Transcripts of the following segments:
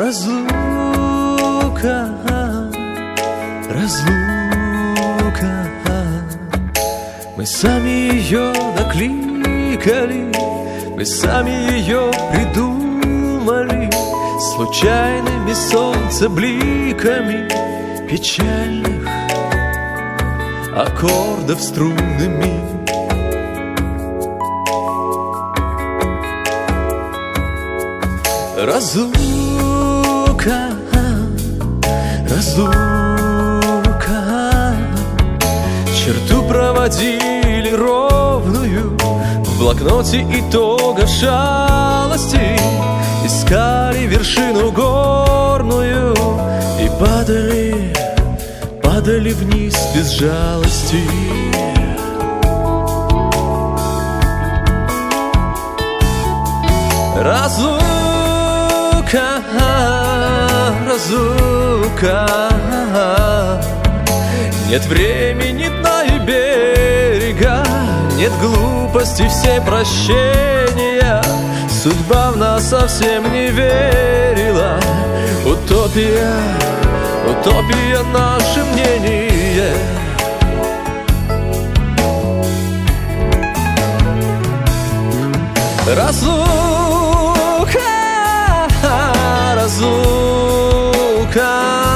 Разлука, разлука, мы сами ее накликали, мы сами ее придумали, случайными солнцебликами печальных аккордов струнными. Разлука, разлука, черту проводили ровную в блокноте итогов шалости, искали вершину горную и падали, падали вниз без жалости. Разлука, разлука, нет времени, дна и берега, нет глупости, все прощения. Судьба в нас совсем не верила. Утопия, утопия наше мнение. Разлука, разлука,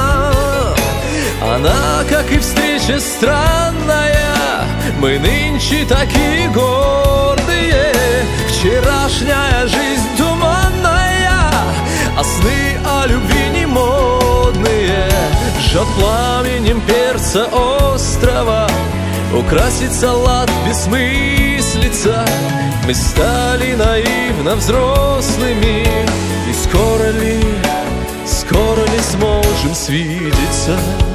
она, как и встреча странная. Мы нынче такие гордые. Вчерашняя жизнь туманная, а сны о любви не модные. Жжет пламенем перца острова, украсить салат бессмыслица. Мы стали наивно взрослыми, и скоро ли сможем свидеться?